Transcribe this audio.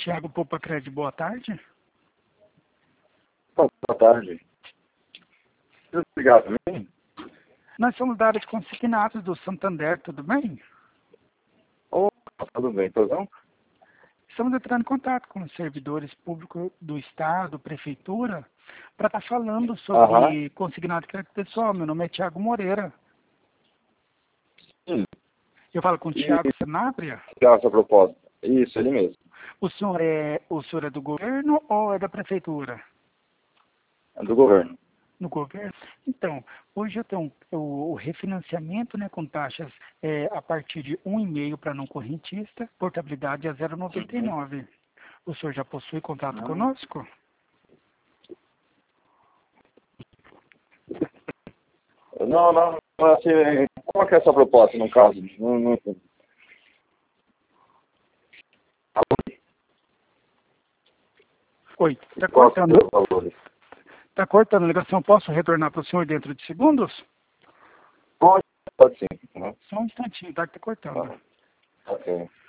Tiago Poupa Crédito, boa tarde. Boa tarde. Obrigado, mim? Nós somos da área de consignados do Santander, tudo bem? Tudo bem, tudo bom? Estamos entrando em contato com os servidores públicos do Estado, Prefeitura, para estar falando sobre consignado de crédito pessoal. Meu nome é Tiago Moreira. Sim. Eu falo com o Tiago Sanabria. Essa proposta. Isso, ele mesmo. O senhor é do governo ou é da Prefeitura? É do governo. No governo? Então, hoje eu tenho o refinanciamento, né, com taxas a partir de 1,5 para não correntista, portabilidade a 0,99. O senhor já possui contato conosco? Não, assim, qual que é essa proposta, no caso? Não. Oi, está Qual que é cortando? o valor? Está cortando a ligação, posso retornar para o senhor dentro de segundos? Pode sim. Só um instantinho, tá? Que está cortando. Ok.